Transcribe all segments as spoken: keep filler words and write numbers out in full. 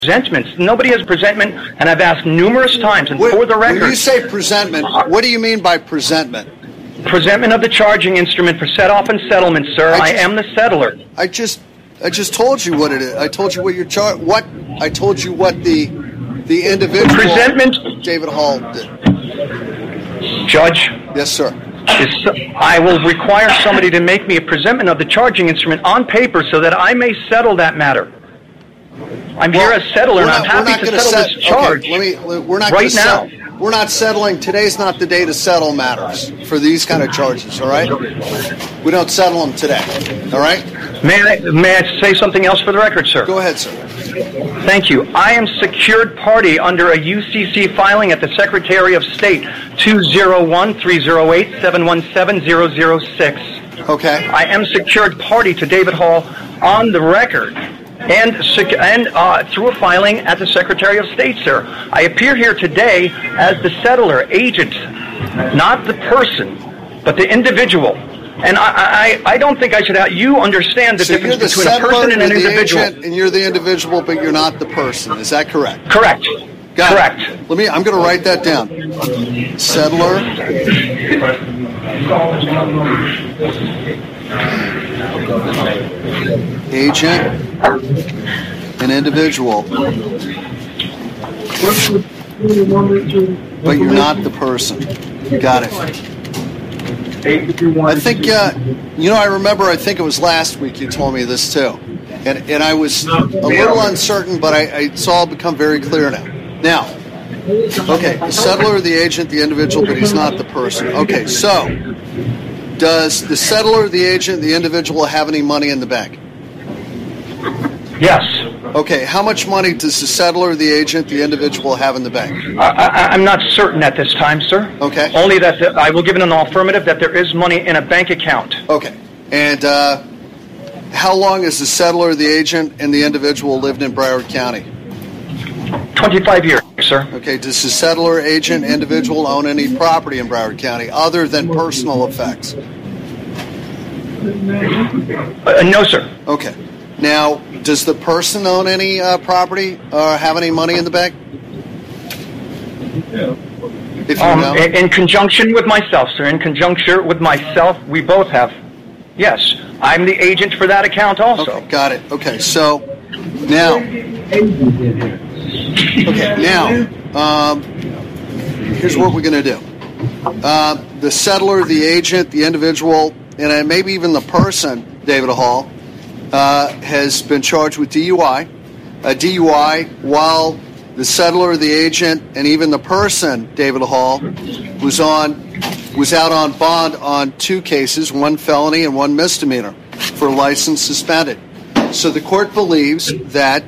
presentments. Nobody has presentment, and I've asked numerous times, and When, for the record... when you say presentment, what do you mean by presentment? Presentment of the charging instrument for set-off and settlement, sir. I, I, just, I am the settler. I just I just told you what it is. I told you what your char- what I told you what the the individual Presentment, David Hall did. Judge. Yes, sir. Is, I will require somebody to make me a presentment of the charging instrument on paper so that I may settle that matter. I'm Well, here as settler, and not, I'm happy to settle set, this charge. Okay, let me. We're not right now. Set, we're not settling. Today's not the day to settle matters for these kind of charges. All right. We don't settle them today. All right. May I may I say something else for the record, sir? Go ahead, sir. Thank you. I am secured party under a U C C filing at the Secretary of State two zero one, three zero eight, seven one seven, zero zero six. Okay. I am secured party to David Hall on the record and and uh, through a filing at the Secretary of State, sir. I appear here today as the settler, agent, not the person, but the individual. And I, I, I don't think I should have... You understand the so difference the between a person and an individual. Agent, and you're the individual, but you're not the person. Is that correct? Correct. Got Correct. It. Let me. I'm going to write that down. Settler. Agent. An individual. But you're not the person. Got it. I think, uh, you know, I remember, I think it was last week you told me this too. And and I was a little uncertain, but I, I, it's all become very clear now. Now, okay, the settler, the agent, the individual, but he's not the person. Okay, so, does the settler, the agent, the individual have any money in the bank? Yes. Okay, how much money does the settler, the agent, the individual have in the bank? I, I, I'm not certain at this time, sir. Okay. Only that the, I will give it an affirmative that there is money in a bank account. Okay. And uh, how long has the settler, the agent, and the individual lived in Broward County? twenty-five years, sir. Okay. Does the settler, agent, individual own any property in Broward County other than personal effects? Uh, no, sir. Okay. Now, does the person own any uh, property or have any money in the bank? If you Um, know. in, in conjunction with myself, sir, in conjunction with myself, we both have. Yes, I'm the agent for that account also. Okay, got it. Okay, so now, okay, now, um, here's what we're going to do. Uh, the settler, the agent, the individual, and uh, maybe even the person, David Hall, uh, has been charged with D U I. A D U I, while the settler, the agent, and even the person, David Hall, was on was out on bond on two cases, one felony and one misdemeanor, for license suspended. So the court believes that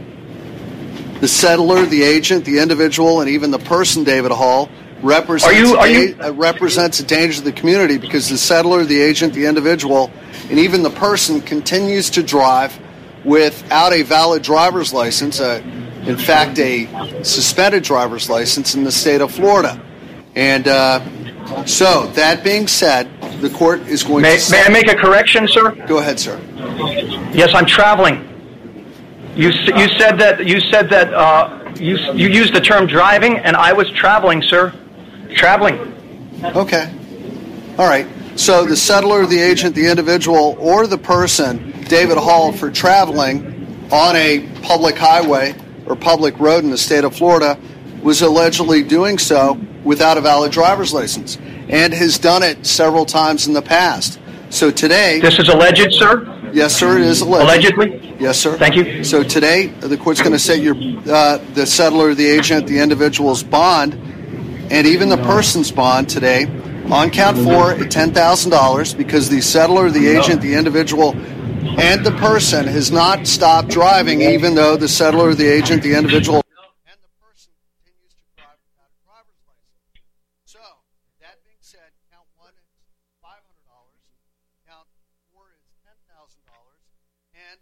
the settler, the agent, the individual, and even the person, David Hall, represents, are you, are you? a, uh, represents a danger to the community because the settler, the agent, the individual, and even the person continues to drive without a valid driver's license, uh, in fact, a suspended driver's license in the state of Florida. And uh, so, that being said, the court is going may, to... May I make a correction, sir? Go ahead, sir. Yes, I'm traveling. You you said that you said that uh, you you used the term driving, and I was traveling, sir. Traveling. Okay. All right. So the settler, the agent, the individual, or the person, David Hall, for traveling on a public highway or public road in the state of Florida, was allegedly doing so without a valid driver's license, and has done it several times in the past. So today... This is alleged, sir? Yes, sir, it is alleged. Allegedly? Yes, sir. Thank you. So today, the court's going to set your uh, the settler, the agent, the individual's bond, and even the person's bond today on count four at ten thousand dollars because the settler, the agent, the individual, and the person has not stopped driving, even though the settler, the agent, the individual, and the person continues to drive without a driver's license. So, that being said, count one is five hundred dollars, count four is ten thousand dollars, and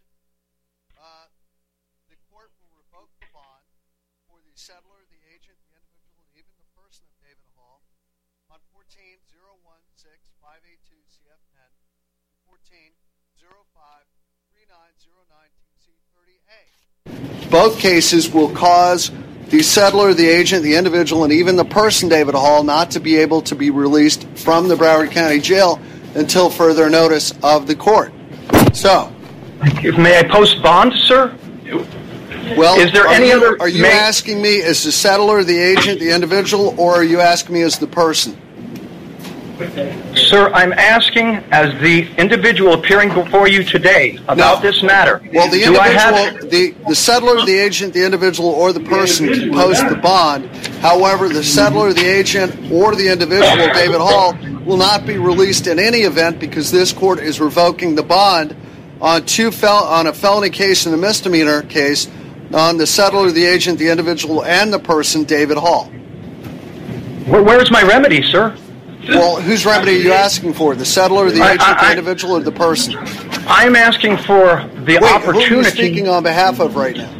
uh, the court will revoke the bond for the settler, the agent, the individual, and even the person of David Hall on fourteen oh one six five eight two C F ten, fourteen oh five three nine oh nine T C thirty A. both cases will cause the settler, the agent, the individual, and even the person, David Hall, not to be able to be released from the Broward County Jail until further notice of the court. So, may I post bond, sir? Well, is there are any you, other? Are you may, asking me as the settler, the agent, the individual, or are you asking me as the person? Sir, I'm asking as the individual appearing before you today about No. this matter. Well, the Do I individual, have, the, the settler, the agent, the individual, or the person can post the bond. However, the settler, the agent, or the individual, David Hall, will not be released in any event because this court is revoking the bond on two fel- on a felony case and a misdemeanor case on the settler, the agent, the individual, and the person, David Hall. where, where's my remedy, sir? Well, whose remedy are you asking for? The settler, the I- agent, I- the individual, or the person? I'm asking for the Wait, opportunity. who are you speaking on behalf of right now?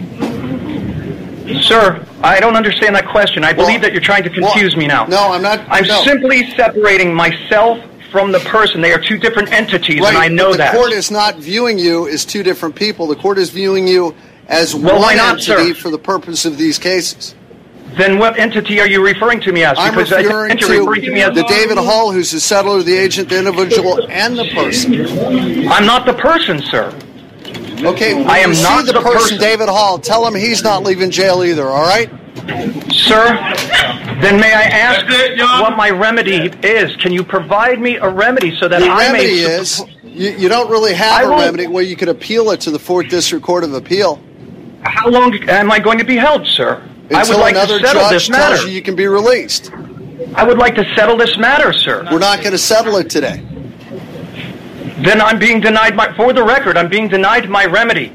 Sir, I don't understand that question. I believe Well, that you're trying to confuse well, me now. No, I'm not. I'm no. simply separating myself from the person. They are two different entities, right, and I know but the that. The court is not viewing you as two different people. The court is viewing you as Well, one why not, entity sir? for the purpose of these cases. Then what entity are you referring to me as? I'm Because I referring think to, you're referring to me as the David Hall, who's the settler, the agent, the individual, and the person. I'm not the person, sir. Okay, when I am you not see the, the person, person. David Hall, tell him he's not leaving jail either, all right? Sir, then may I ask what my remedy is? Can you provide me a remedy so that The I remedy may... is, you, you don't really have I a won't- remedy where you could appeal it to the fourth District Court of Appeal. How long am I going to be held, sir? I Until would like another to settle judge this tells matter. you you can be released. I would like to settle this matter, sir. We're not going to settle it today. Then I'm being denied my... For the record, I'm being denied my remedy.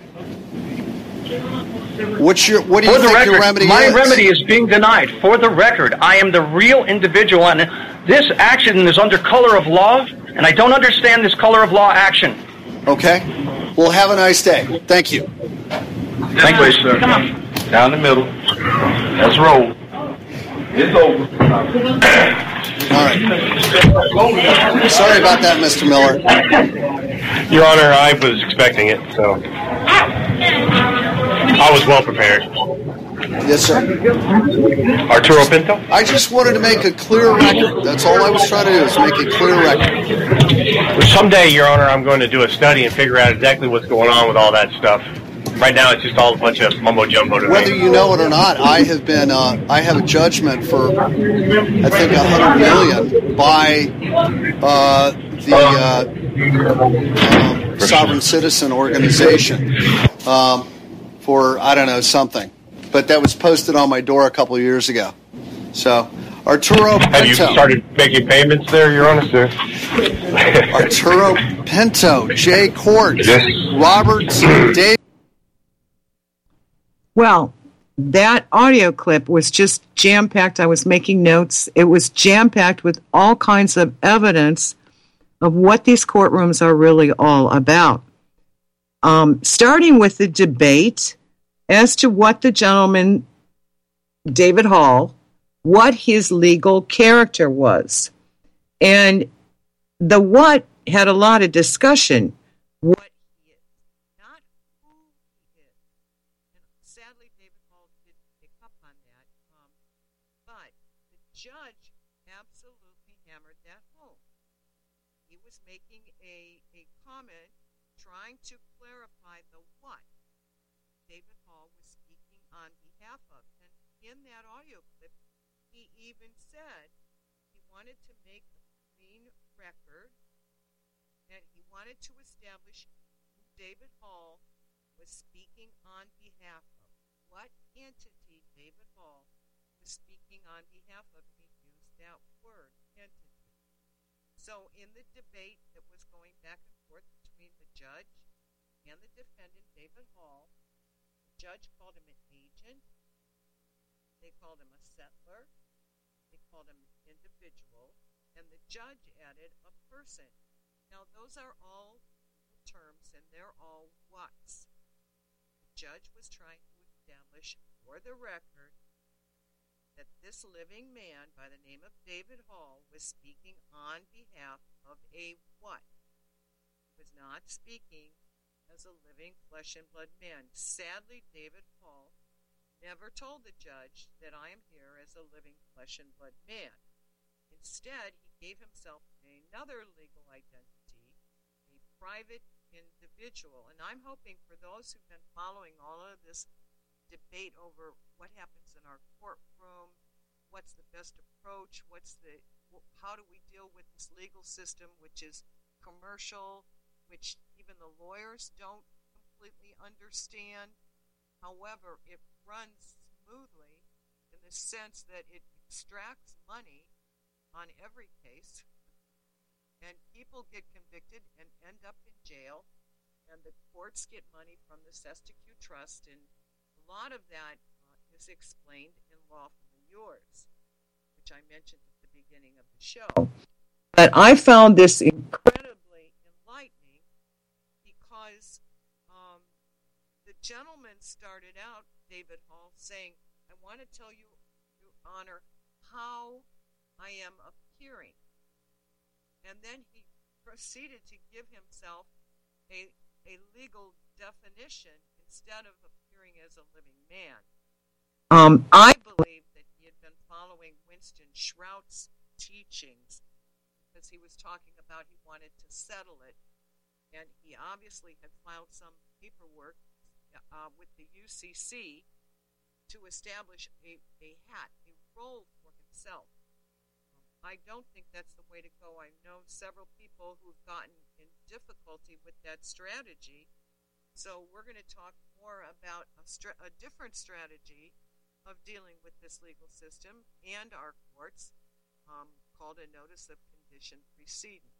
What's your? What do you For the think record, your remedy my is? remedy is being denied. For the record, I am the real individual, and this action is under color of law, and I don't understand this color of law action. Okay. Well, have a nice day. Thank you. Thank you, sir. Come on. Down the middle. Let's roll. It's over. All right. Sorry about that, Mister Miller. Your Honor, I was expecting it, so I was well prepared. Yes, sir. Arturo Pinto? I just wanted to make a clear record. That's all I was trying to do, is make a clear record. Someday, Your Honor, I'm going to do a study and figure out exactly what's going on with all that stuff. Right now, it's just all a bunch of mumbo jumbo to Whether me. you know it or not, I have been. Uh, I have a judgment for, I think, a hundred million by uh, the uh, um, Sovereign Citizen Organization um, for I don't know something, but that was posted on my door a couple of years ago. So, Arturo Pinto. Have you started making payments there, Your Honor, sir? Arturo Pinto, Jay Court, Yes. Roberts, Dave. Well, that audio clip was just jam-packed. I was making notes. It was jam-packed with all kinds of evidence of what these courtrooms are really all about. Um, starting with the debate as to what the gentleman, David Hall, what his legal character was. And the what had a lot of discussion. What he is, not who he is. And sadly, David Hall didn't pick up on that. Um, but the judge absolutely hammered that home. He was making a, a comment trying to clarify the what David Hall was speaking on behalf of. And in that audio clip, he even said he wanted to make a clean record and he wanted to establish who David Hall was speaking on behalf of. What entity David Hall was speaking on behalf of. He used that word, entity. So in the debate that was going back and forth between the judge and the defendant, David Hall, the judge called him an agent. They called him a settler. They called him an individual. And the judge added a person. Now, those are all terms, and they're all whats. The judge was trying to establish, for the record, that this living man by the name of David Hall was speaking on behalf of a what? He was not speaking as a living flesh and blood man. Sadly, David Hall never told the judge that I am here as a living flesh and blood man. Instead, he gave himself another legal identity, a private individual. And I'm hoping for those who've been following all of this debate over what happens in our courtroom, what's the best approach, what's the, how do we deal with this legal system, which is commercial, which even the lawyers don't completely understand. However, it runs smoothly in the sense that it extracts money on every case, and people get convicted and end up in jail, and the courts get money from the Sestacue Trust, and a lot of that uh, is explained in Lawfully Yours, which I mentioned at the beginning of the show. But I found this incredibly enlightening because um, the gentleman started out, David Hall, saying, I want to tell you, Your Honor, how I am appearing. And then he proceeded to give himself a, a legal definition instead of appearing as a living man. Um, I believe that he had been following Winston Shrout's teachings because he was talking about he wanted to settle it, and he obviously had filed some paperwork uh, with the U C C to establish a, a hat, a role for himself. I don't think that's the way to go. I know several people who've gotten in difficulty with that strategy. So we're going to talk more about a, stra- a different strategy of dealing with this legal system and our courts, um, called a notice of condition precedent.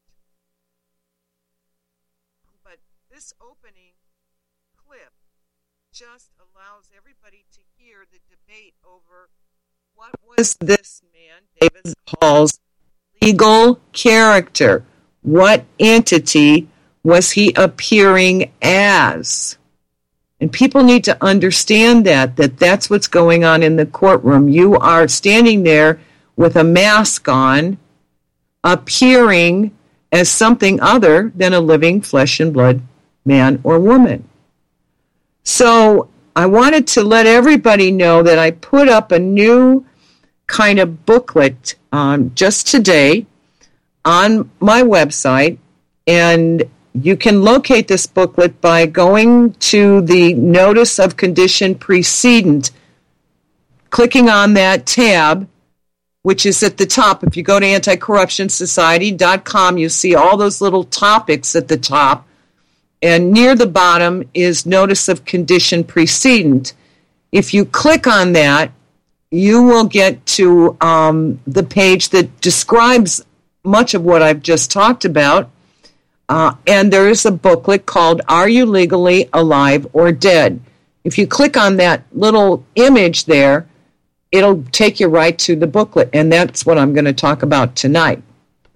But this opening clip just allows everybody to hear the debate over what was this man, David Hall's, legal character? What entity was he appearing as? And people need to understand that, that that's what's going on in the courtroom. You are standing there with a mask on, appearing as something other than a living flesh and blood man or woman. So I wanted to let everybody know that I put up a new kind of booklet um, just today on my website, and you can locate this booklet by going to the Notice of Condition Precedent, clicking on that tab, which is at the top. If you go to anti corruption society dot com, you see all those little topics at the top. And near the bottom is Notice of Condition Precedent. If you click on that, you will get to um, the page that describes much of what I've just talked about. Uh, and there is a booklet called Are You Legally Alive or Dead? If you click on that little image there, it'll take you right to the booklet. And that's what I'm going to talk about tonight.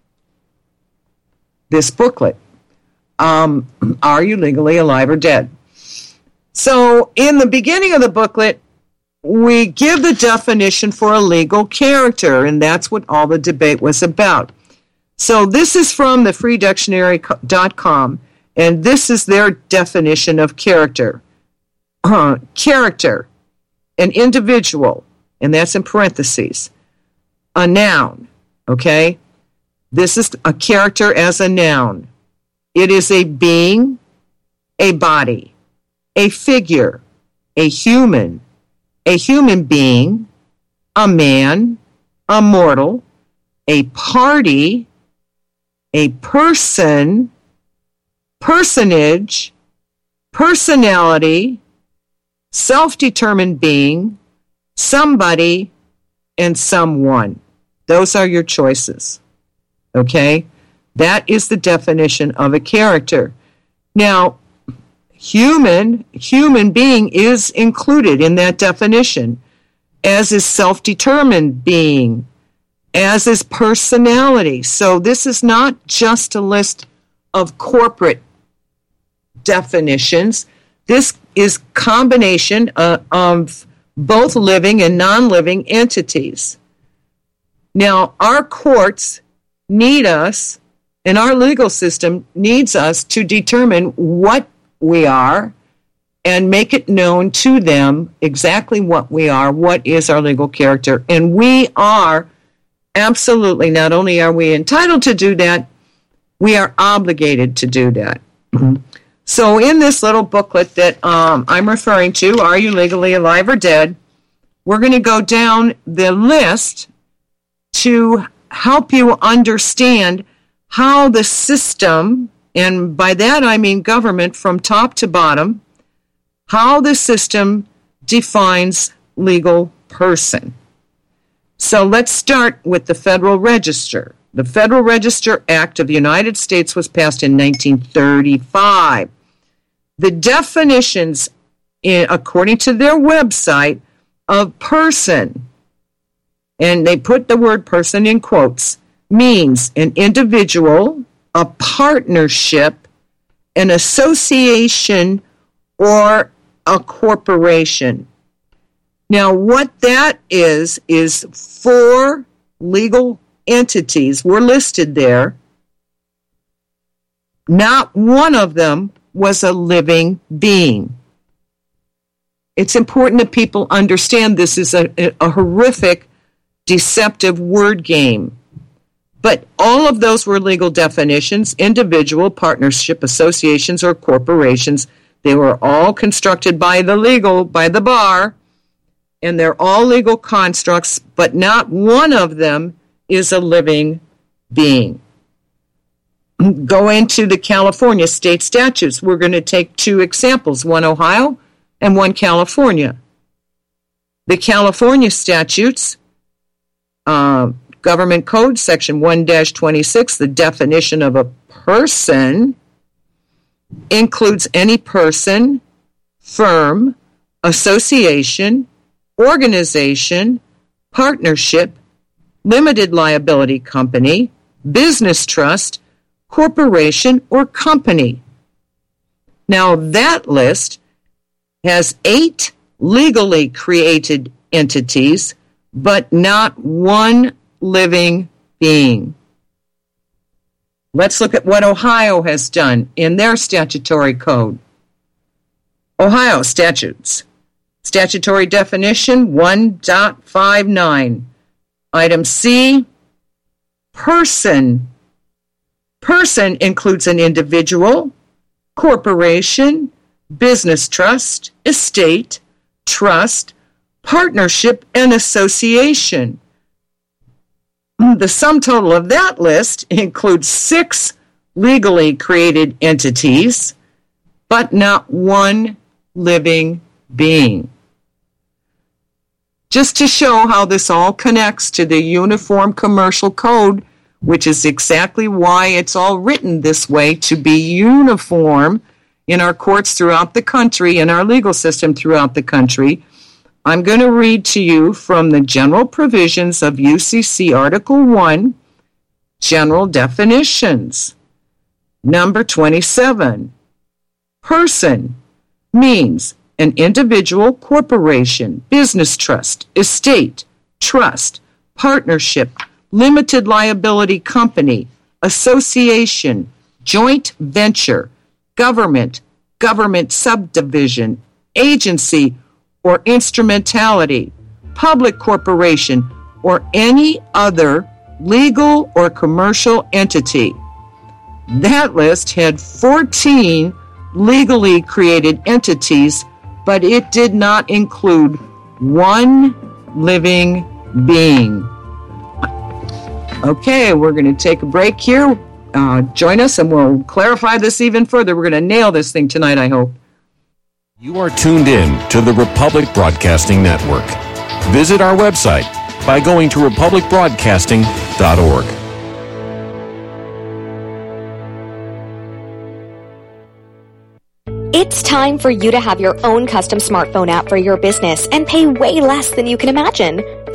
This booklet. Um, are you legally alive or dead? So in the beginning of the booklet, we give the definition for a legal character, and that's what all the debate was about. So this is from the free dictionary dot com, and this is their definition of character. Uh, character, an individual, and that's in parentheses, a noun, okay? This is a character as a noun. It is a being, a body, a figure, a human, a human being, a man, a mortal, a party, a person, personage, personality, self-determined being, somebody, and someone. Those are your choices, okay? That is the definition of a character. Now, human, human being is included in that definition, as is self-determined being, as is personality. So this is not just a list of corporate definitions. This is combination uh, of both living and non-living entities. Now, our courts need us, and our legal system needs us to determine what we are and make it known to them exactly what we are, what is our legal character. And we are absolutely, not only are we entitled to do that, we are obligated to do that. Mm-hmm. So in this little booklet that um, I'm referring to, Are You Legally Alive or Dead?, we're going to go down the list to help you understand how the system, and by that I mean government from top to bottom, how the system defines legal person. So let's start with the Federal Register. The Federal Register Act of the United States was passed in nineteen thirty-five. The definitions, in, according to their website, of person, and they put the word person in quotes, means an individual, a partnership, an association, or a corporation. Now, what that is, is four legal entities were listed there. Not one of them was a living being. It's important that people understand this is a, a horrific, deceptive word game. But all of those were legal definitions: individual, partnership, associations, or corporations. They were all constructed by the legal, by the bar, and they're all legal constructs, but not one of them is a living being. Go into the California state statutes. We're going to take two examples, one Ohio and one California. The California statutes, uh, Government Code, Section one dash twenty-six, the definition of a person includes any person, firm, association, organization, partnership, limited liability company, business trust, corporation, or company. Now, that list has eight legally created entities, but not one living being. Let's look at what Ohio has done in their statutory code. Ohio statutes. Statutory definition one point five nine. Item C, person. Person includes an individual, corporation, business trust, estate, trust, partnership, and association. The sum total of that list includes six legally created entities, but not one living being. Just to show how this all connects to the Uniform Commercial Code, which is exactly why it's all written this way, to be uniform in our courts throughout the country, in our legal system throughout the country. I'm going to read to you from the general provisions of U C C Article one, General Definitions. Number twenty-seven. Person means an individual, corporation, business trust, estate, trust, partnership, limited liability company, association, joint venture, government, government subdivision, agency, or instrumentality, public corporation, or any other legal or commercial entity. That list had fourteen legally created entities, but it did not include one living being. Okay, we're going to take a break here. Uh, join us and we'll clarify this even further. We're going to nail this thing tonight, I hope. You are tuned in to the Republic Broadcasting Network. Visit our website by going to republic broadcasting dot org. It's time for you to have your own custom smartphone app for your business and pay way less than you can imagine.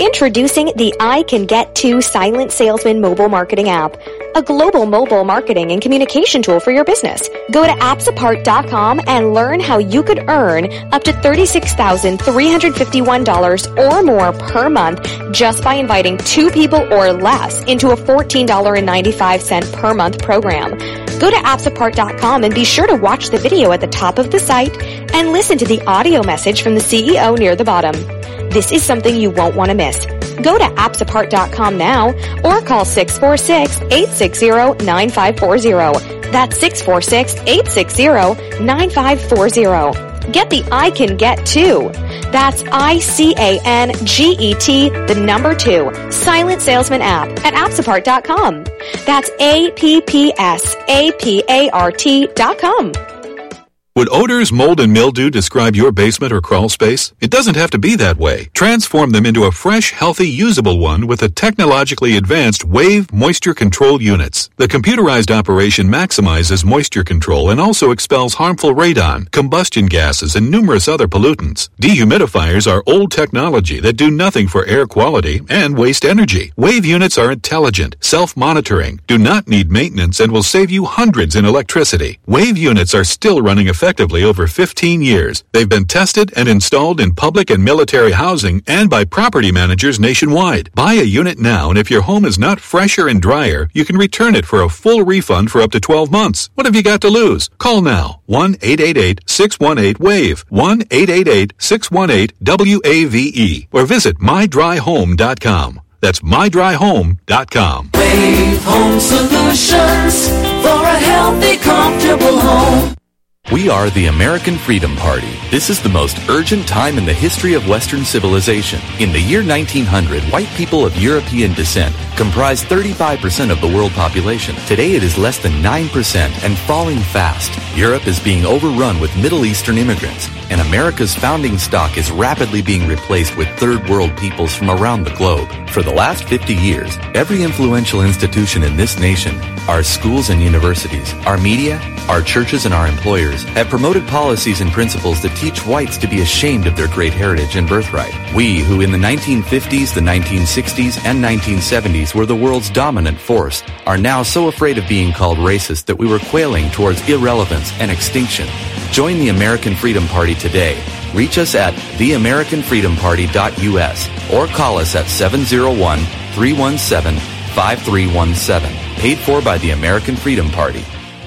Introducing the I Can Get To Silent Salesman mobile marketing app, a global mobile marketing and communication tool for your business. Go to apps apart dot com and learn how you could earn up to thirty-six thousand three hundred fifty-one dollars or more per month just by inviting two people or less into a fourteen dollars and ninety-five cents per month program. Go to apps apart dot com and be sure to watch the video at the top of the site and listen to the audio message from the C E O near the bottom. This is something you won't want to miss. Go to apps apart dot com now or call six four six, eight six zero, nine five four zero. That's six four six, eight six zero, nine five four zero. Get the I Can Get To. That's I C A N G E T, the number two, Silent Salesman app at apps apart dot com. That's A P P S A P A R T dot com. Would odors, mold, and mildew describe your basement or crawl space? It doesn't have to be that way. Transform them into a fresh, healthy, usable one with the technologically advanced Wave Moisture Control Units. The computerized operation maximizes moisture control and also expels harmful radon, combustion gases, and numerous other pollutants. Dehumidifiers are old technology that do nothing for air quality and waste energy. Wave units are intelligent, self-monitoring, do not need maintenance, and will save you hundreds in electricity. Wave units are still running effectively effectively over fifteen years. They've been tested and installed in public and military housing and by property managers nationwide. Buy a unit now, and if your home is not fresher and drier, you can return it for a full refund for up to twelve months. What have you got to lose? Call now. one eight eight eight, six one eight, WAVE. one eight eight eight, six one eight, W A V E. Or visit my dry home dot com. That's my dry home dot com. Wave Home Solutions for a healthy, comfortable home. We are the American Freedom Party. This is the most urgent time in the history of Western civilization. In the year nineteen hundred, white people of European descent comprised thirty-five percent of the world population. Today it is less than nine percent and falling fast. Europe is being overrun with Middle Eastern immigrants, and America's founding stock is rapidly being replaced with third world peoples from around the globe. For the last fifty years, every influential institution in this nation, our schools and universities, our media, our churches, and our employers have promoted policies and principles that teach whites to be ashamed of their great heritage and birthright. We, who in the nineteen fifties, the nineteen sixties, and nineteen seventies were the world's dominant force, are now so afraid of being called racist that we were quailing towards irrelevance and extinction. Join the American Freedom Party today. Reach us at the american freedom party dot U S or call us at seven oh one, three one seven, five three one seven. Paid for by the American Freedom Party.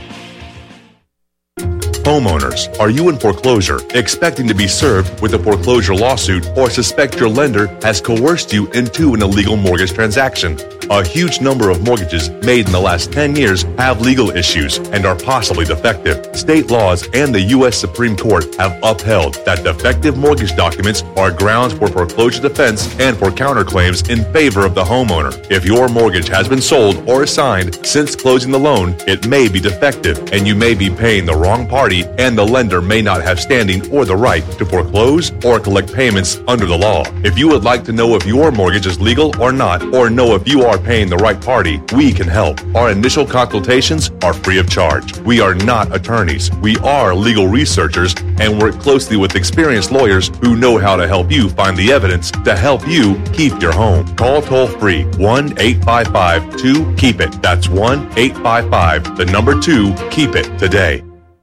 Homeowners, are you in foreclosure, expecting to be served with a foreclosure lawsuit, or suspect your lender has coerced you into an illegal mortgage transaction? A huge number of mortgages made in the last ten years have legal issues and are possibly defective. State laws and the U S Supreme Court have upheld that defective mortgage documents are grounds for foreclosure defense and for counterclaims in favor of the homeowner. If your mortgage has been sold or assigned since closing the loan, it may be defective and you may be paying the wrong party, and the lender may not have standing or the right to foreclose or collect payments under the law. If you would like to know if your mortgage is legal or not, or know if you are paying the right party, we can help. Our initial consultations are free of charge. We are not attorneys. We are legal researchers and work closely with experienced lawyers who know how to help you find the evidence to help you keep your home. Call toll free one eight five five two keep it. That's one eight five five, the number two, keep it today.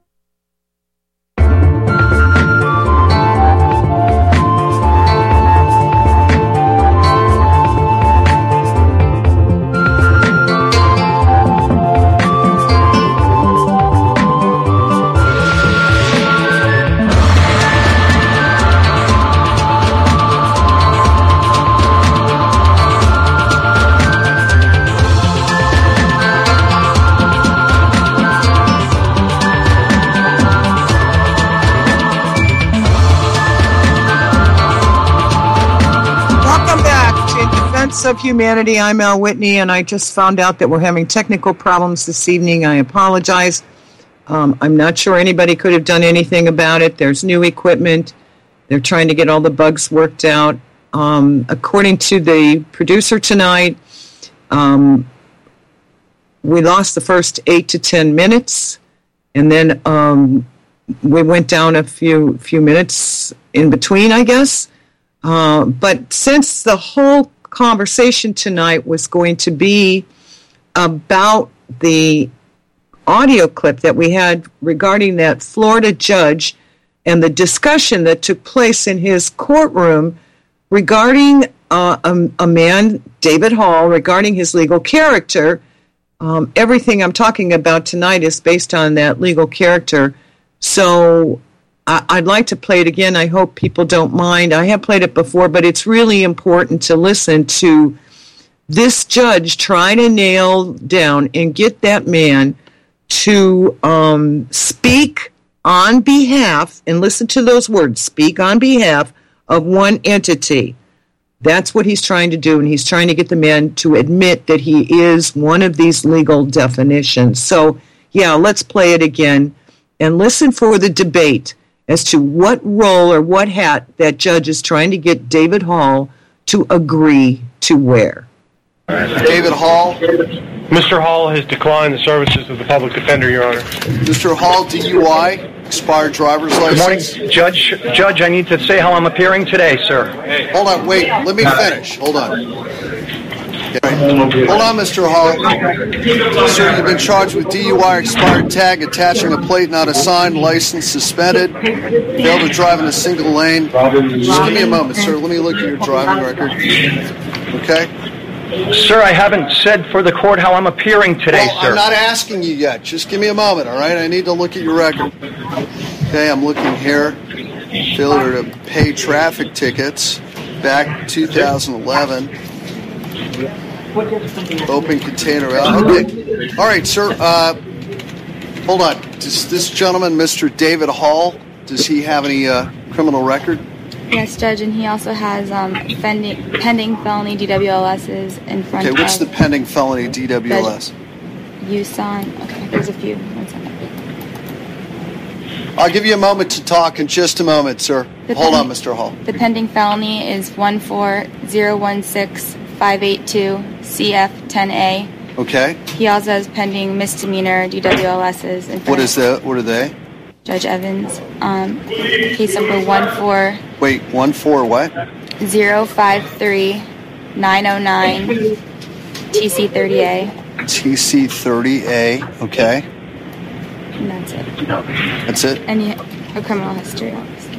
Of Humanity. I'm Al Whitney, and I just found out that we're having technical problems this evening. I apologize. Um, I'm not sure anybody could have done anything about it. There's new equipment. They're trying to get all the bugs worked out. Um, according to the producer tonight, um, we lost the first eight to ten minutes, and then um, we went down a few few minutes in between, I guess. Uh, but since the whole conversation tonight was going to be about the audio clip that we had regarding that Florida judge and the discussion that took place in his courtroom regarding uh, a, a man, David Hall, regarding his legal character, um, everything I'm talking about tonight is based on that legal character. So I, I'd like to play it again. I hope people don't mind. I have played it before, but it's really important to listen to this judge try to nail down and get that man to um, speak on behalf, and listen to those words, speak on behalf of one entity. That's what he's trying to do, and he's trying to get the man to admit that he is one of these legal definitions. So, yeah, let's play it again and listen for the debate as to what role or what hat that judge is trying to get David Hall to agree to wear. David Hall. Mister Hall has declined the services of the public defender, Your Honor. Mister Hall, D U I, expired driver's license. Good morning, Judge. Judge, I need to say how I'm appearing today, sir. Hold on, wait, let me finish. Hold on. Okay. Hold on, Mister Hall. Sir, you've been charged with D U I, expired tag, attaching a plate not assigned, license suspended, failed to drive in a single lane. Just give me a moment, sir. Let me look at your driving record. Okay? Sir, I haven't said for the court how I'm appearing today, well, sir. I'm not asking you yet. Just give me a moment, all right? I need to look at your record. Okay, I'm looking here. Failure to pay traffic tickets back two thousand eleven. Open container. Okay. All right, sir. Uh, hold on. Does this gentleman, Mister David Hall, does he have any uh, criminal record? Yes, Judge, and he also has um, pending, pending felony D W L S's in front of... Okay, what's the pending felony D W L S? Use on... Okay, there's a few. One second. I'll give you a moment to talk in just a moment, sir. The Hold pending, on, Mister Hall. The pending felony is one four zero one six five eight two C F ten A. Okay. He also has pending misdemeanor D W L S's in front What of is that? What are they? Judge Evans. Um, case number one four... Wait, one four what? zero five three nine oh nine T C thirty A. T C thirty A, okay. And that's it. That's it? And he, a criminal history, obviously.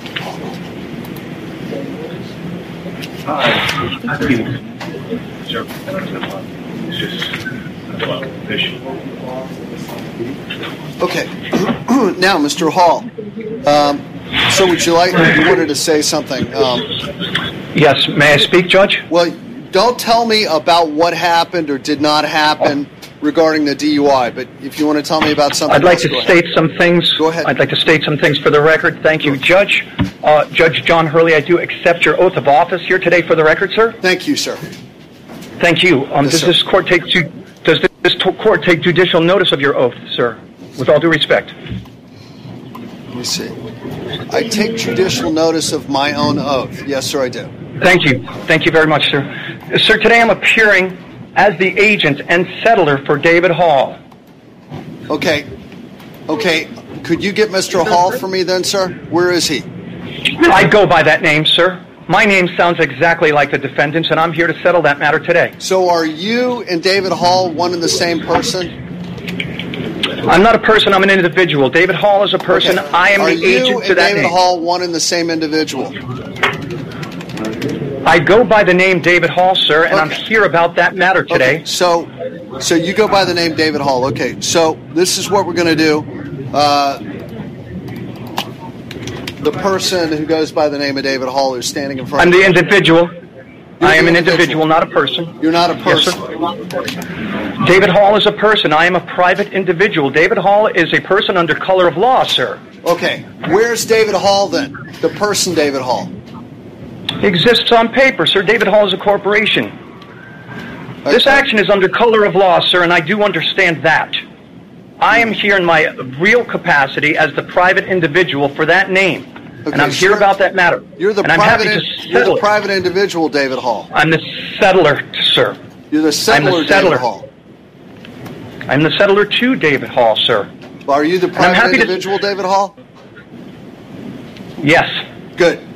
Okay. Now, Mister Hall, um, so would you like, you wanted to say something. Um, yes, may I speak, Judge? Well, don't tell me about what happened or did not happen regarding the D U I, but if you want to tell me about something I'd like else, to go state ahead. some things. Go ahead. I'd like to state some things for the record. Thank you, Judge. Uh, Judge John Hurley, I do accept your oath of office here today for the record, sir. Thank you, sir. Thank you. Um, Yes, does sir. this court take ju- does this to- court take judicial notice of your oath, sir? With all due respect. Let me see. I take judicial notice of my own oath. Yes, sir, I do. Thank you. Thank you very much, sir. Uh, Sir, today I'm appearing as the agent and settler for David Hall. Okay. Okay. Could you get Mister Hall for me then, sir? Where is he? I go by that name, sir. My name sounds exactly like the defendant's, and I'm here to settle that matter today. So are you and David Hall one and the same person? I'm not a person, I'm an individual. David Hall is a person. Okay. I am are the you agent to and that David name. Hall one and the same individual? I go by the name David Hall, sir, and I'm Okay. here about that matter today. Okay, so, so you go by the name David Hall. Okay, so this is what we're going to do. Uh, the person who goes by the name of David Hall is standing in front I'm of the you. individual. You're I am the an individual, not a person. You're not a Yes, person. sir. David Hall is a person. I am a private individual. David Hall is a person under color of law, sir. Okay, where's David Hall then? The person David Hall. He exists on paper, sir. David Hall is a corporation. This Okay. action is under color of law, sir, and I do understand that. I am here in my real capacity as the private individual for that name. Okay, and I'm here sir. about that matter. You're the and I'm private. happy in- to you're settle the it. private individual, David Hall. I'm the settler, sir. You're the I'm settler, the settler. David Hall. I'm the settler to David Hall, sir. Are you the I'm private happy to- individual, David Hall? Yes. Good.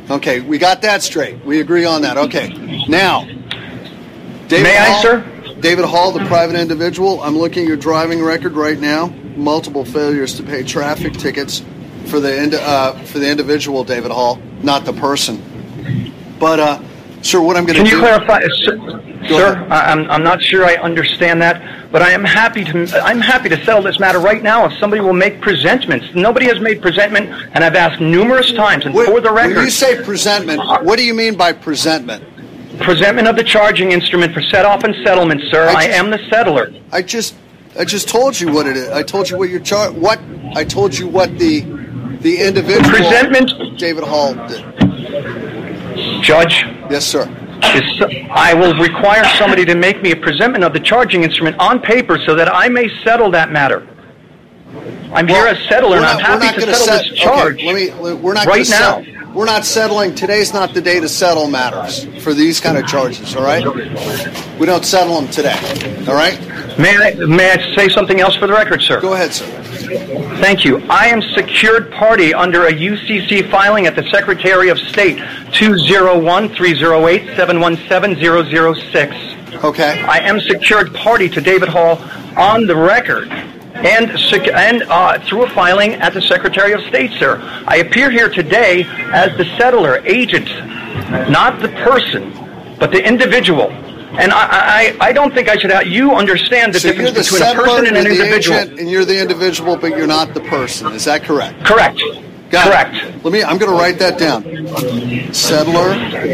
Okay, we got that straight. We agree on that. Okay. Now, David May Hall, I, sir? David Hall, the private individual, I'm looking at your driving record right now. Multiple failures to pay traffic tickets for the ind- uh, for the individual, David Hall, not the person. But, uh, sir, what I'm going to do... Can you clarify, sir? Sir, I'm I'm not sure I understand that, but I am happy to I'm happy to settle this matter right now if somebody will make presentments. Nobody has made presentment, and I've asked numerous times, and what, for the record... When you say presentment, what do you mean by presentment? Presentment of the charging instrument for set-off and settlement, sir. I, just, I am the settler. I just I just told you what it is. I told you what your char- what I told you what the the individual presentment David Hall did. Judge. Yes, sir. Is, I will require somebody to make me a presentment of the charging instrument on paper so that I may settle that matter. I'm well, here as settler, and I'm not, happy to settle set, this charge. Okay, let me. We're not right now. Set, we're not settling. Today's not the day to settle matters for these kind of charges. All right. We don't settle them today. All right. May I may I say something else for the record, sir? Go ahead, sir. Thank you. I am secured party under a U C C filing at the Secretary of State two zero one, three zero eight, seven one seven, zero zero six. Okay. I am secured party to David Hall on the record and and uh, through a filing at the Secretary of State, sir. I appear here today as the settler, agent, not the person, but the individual. And I, I, I don't think I should have, you understand the so difference the between a person and an individual. Agent, and you're the individual, but you're not the person. Is that correct? Correct. Got correct. It. Let me. I'm going to write that down. Settler.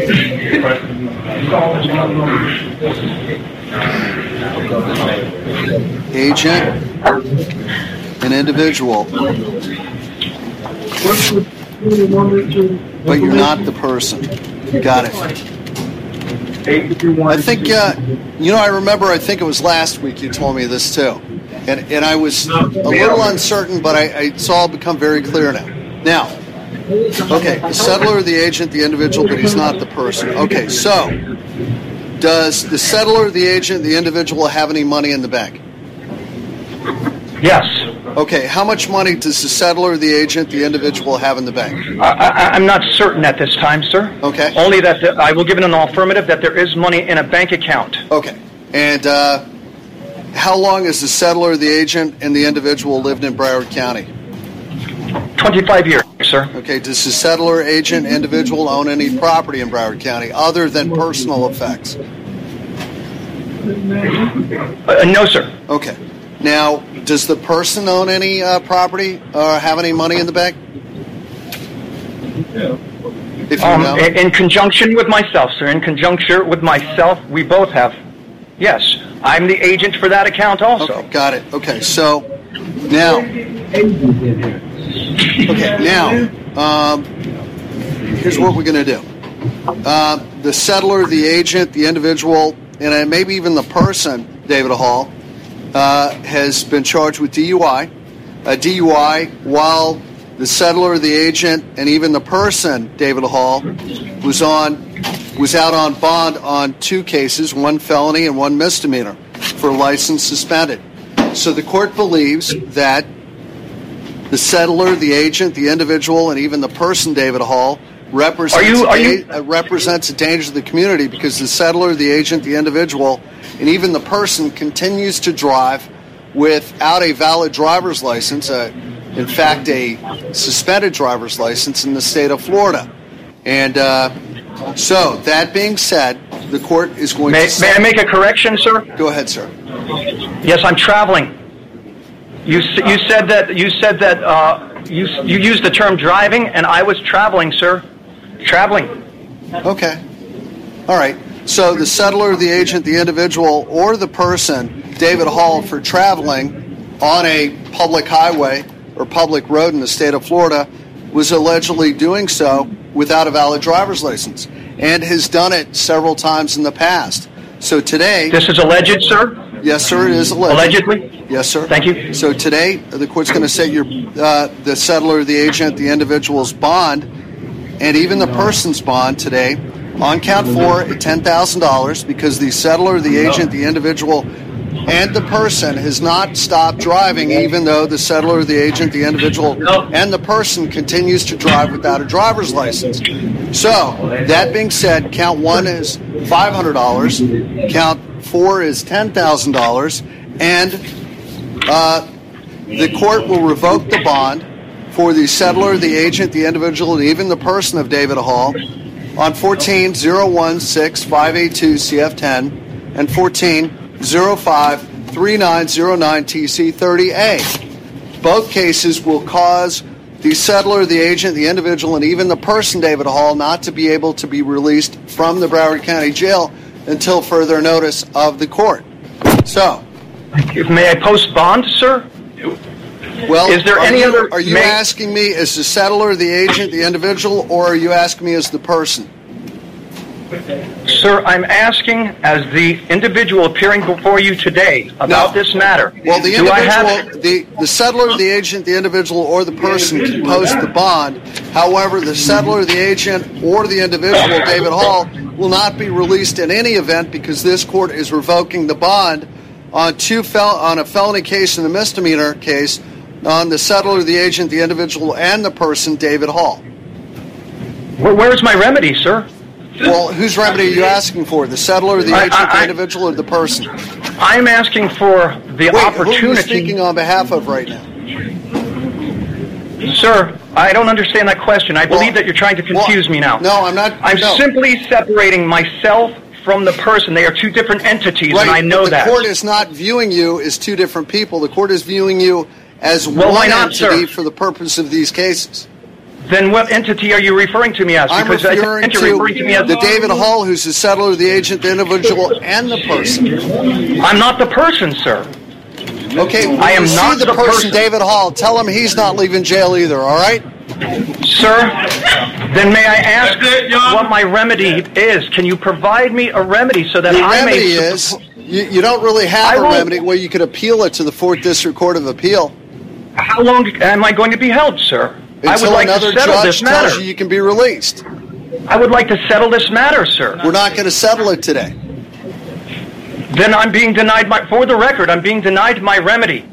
Agent. An individual. But you're not the person. Got it. I think, uh, you know, I remember, I think it was last week you told me this too. And and I was a little uncertain, but I, I, it's all become very clear now. Now, okay, the settler, the agent, the individual, but he's not the person. Okay, so, does the settler, the agent, the individual have any money in the bank? Yes. Okay, how much money does the settler, the agent, the individual have in the bank? I, I, I'm not certain at this time, sir. Okay. Only that the, I will give it an affirmative that there is money in a bank account. Okay. And uh, how long has the settler, the agent, and the individual lived in Broward County? twenty-five years, sir. Okay. Does the settler, agent, individual own any property in Broward County other than personal effects? Uh, no, sir. Okay. Now, does the person own any uh, property or have any money in the bank? If you um, know. in, in conjunction with myself, sir. In conjunction with myself, we both have. Yes, I'm the agent for that account also. Okay, got it. Okay, so now. Okay, now. Um, here's what we're going to do. Uh, the settler, the agent, the individual, and uh, maybe even the person, David Hall, Uh, has been charged with D U I. A D U I, while the settler, the agent, and even the person, David Hall, was on was out on bond on two cases, one felony and one misdemeanor, for license suspended. So the court believes that the settler, the agent, the individual, and even the person, David Hall, represents, are you, are you? a, uh, represents a danger to the community because the settler, the agent, the individual, and even the person continues to drive without a valid driver's license, uh, in fact, a suspended driver's license in the state of Florida. And uh, so, that being said, the court is going may, to... May I make a correction, sir? Go ahead, sir. Yes, I'm traveling. You you said that you said that uh, you you used the term driving, and I was traveling, sir. Traveling. Okay. All right. So the settler, the agent, the individual, or the person, David Hall, for traveling on a public highway or public road in the state of Florida, was allegedly doing so without a valid driver's license, and has done it several times in the past. So today... This is alleged, sir? Yes, sir, it is alleged. Allegedly? Yes, sir. Thank you. So today, the court's going to set your uh, the settler, the agent, the individual's bond, and even the person's bond today on count four at ten thousand dollars because the settler, the agent, the individual and the person has not stopped driving, even though the settler, the agent, the individual, and the person continues to drive without a driver's license. So, that being said, count one is five hundred dollars, count four is ten thousand dollars, and uh, the court will revoke the bond for the settler, the agent, the individual, and even the person of David Hall on fourteen oh one six five eight two C F ten and fourteen oh five three nine oh nine T C thirty A. Both cases will cause the settler, the agent, the individual, and even the person, David Hall, not to be able to be released from the Broward County Jail until further notice of the court. So, may I post bond, sir? Well, is there are any you, other? Are you may, asking me as the settler, the agent, the individual, or are you asking me as the person? Sir, I'm asking as the individual appearing before you today about No. this matter. Well, the Do I individual, have, the, the settler, the agent, the individual, or the person can post the bond. However, the settler, the agent, or the individual, David Hall, will not be released in any event because this court is revoking the bond on two fel- on a felony case and a misdemeanor case on the settler, the agent, the individual, and the person, David Hall. where, where's my remedy, sir? Well, whose remedy are you asking for? The settler, the I- agent, I- the individual, or the person? I'm asking for the Wait, opportunity. who are you speaking on behalf of right now? Sir, I don't understand that question. I believe Well, that you're trying to confuse well, me now. No, I'm not. I'm no. simply separating myself from the person. They are two different entities, right, and I know but the that. The court is not viewing you as two different people. The court is viewing you as Well, one why not, entity sir? for the purpose of these cases. Then what entity are you referring to me as? I'm Because I referring think to, you're referring to me as the David Hall, who's the settler, the agent, the individual, and the person. I'm not the person, sir. Okay, when I am you not see the, the person, person. David Hall. Tell him he's not leaving jail either. All right? Sir, then may I ask what my remedy is? Can you provide me a remedy so that The I remedy may... is you, you don't really have I a will- remedy where you could appeal it to the Fourth District Court of Appeal. How long am I going to be held, sir? I would Until like to another settle judge this tells matter. you you can be released. I would like to settle this matter, sir. We're not going to settle it today. Then I'm being denied my... For the record, I'm being denied my remedy.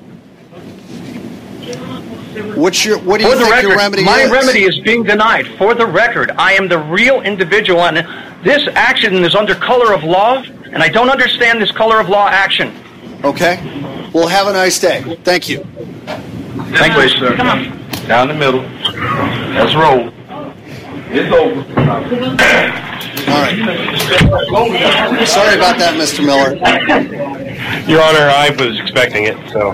What's your, what do you For the think record, your remedy my is? remedy is being denied. For the record, I am the real individual, and this action is under color of law, and I don't understand this color of law action. Okay. Well, have a nice day. Thank you. Thank you, sir. Come on. Down the middle. Let's roll. It's over. All right. Sorry about that, Mister Miller. Your Honor, I was expecting it, so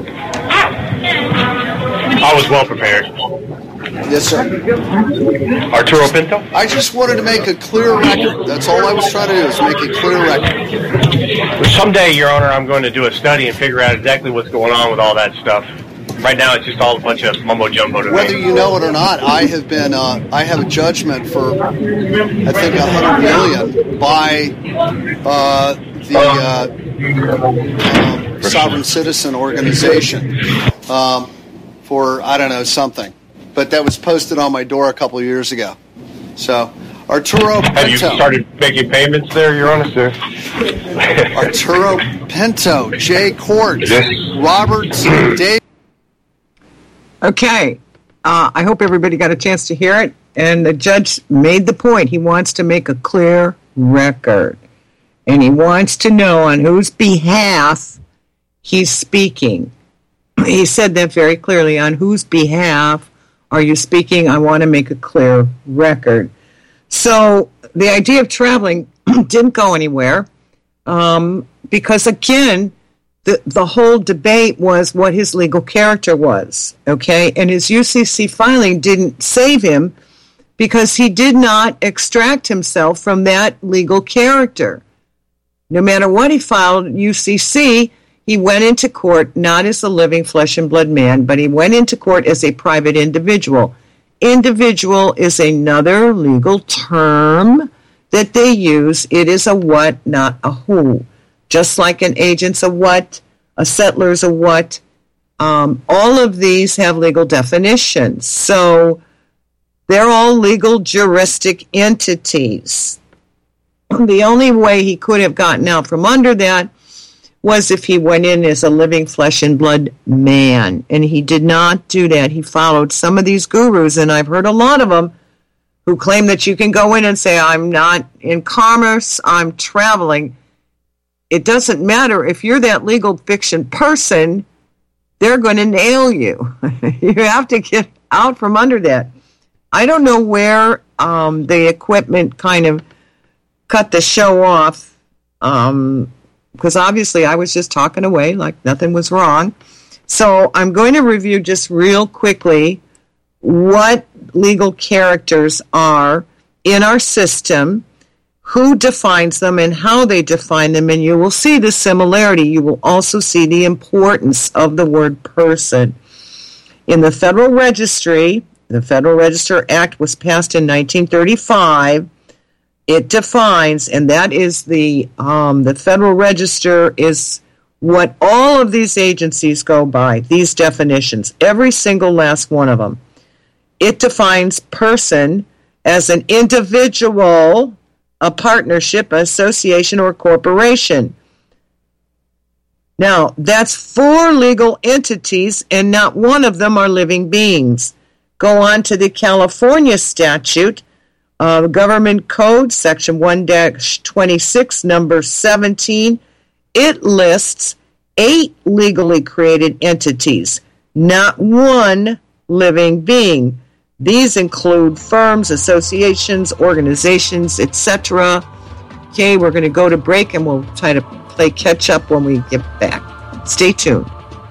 I was well prepared. Yes, sir. Arturo Pinto? I just wanted to make a clear record. That's all I was trying to do, is make a clear record. Someday, Your Honor, I'm going to do a study and figure out exactly what's going on with all that stuff. Right now, it's just all a bunch of mumbo jumbo to me. Whether you know it or not, I have been, uh, I have a judgment for, I think, a hundred million by uh, the uh, um, Sovereign Citizen Organization um, for, I don't know, something. But that was posted on my door a couple of years ago. So, Arturo Pinto. Have you started making payments there, Your Honor, sir? Arturo Pinto, Jay Court, Yes. Roberts, Dave. Okay. Uh, I hope everybody got a chance to hear it. And the judge made the point. He wants to make a clear record. And he wants to know on whose behalf he's speaking. He said that very clearly. On whose behalf are you speaking? I want to make a clear record. So the idea of traveling didn't go anywhere um, because, again, The, the whole debate was what his legal character was, okay? And his U C C filing didn't save him because he did not extract himself from that legal character. No matter what he filed, U C C, he went into court not as a living flesh and blood man, but he went into court as a private individual. Individual is another legal term that they use. It is a what, not a who. Just like an agent's a what, a settler's a what. Um, all of these have legal definitions. So they're all legal juristic entities. The only way he could have gotten out from under that was if he went in as a living flesh and blood man. And he did not do that. He followed some of these gurus, and I've heard a lot of them, who claim that you can go in and say, I'm not in commerce, I'm traveling. It doesn't matter. If you're that legal fiction person, they're going to nail you. You have to get out from under that. I don't know where um, the equipment kind of cut the show off, um, because obviously I was just talking away like nothing was wrong. So I'm going to review just real quickly what legal characters are in our system, who defines them, and how they define them, and you will see the similarity. You will also see the importance of the word person. In the Federal Registry, the Federal Register Act was passed in nineteen thirty-five. It defines, and that is the um, the Federal Register is what all of these agencies go by, these definitions, every single last one of them. It defines person as an individual, a partnership, association, or corporation. Now, that's four legal entities, and not one of them are living beings. Go on to the California statute, uh, Government Code, Section one dash twenty-six, number seventeen. It lists eight legally created entities, not one living being. These include firms, associations, organizations, et cetera. Okay, we're going to go to break, and we'll try to play catch up when we get back. Stay tuned.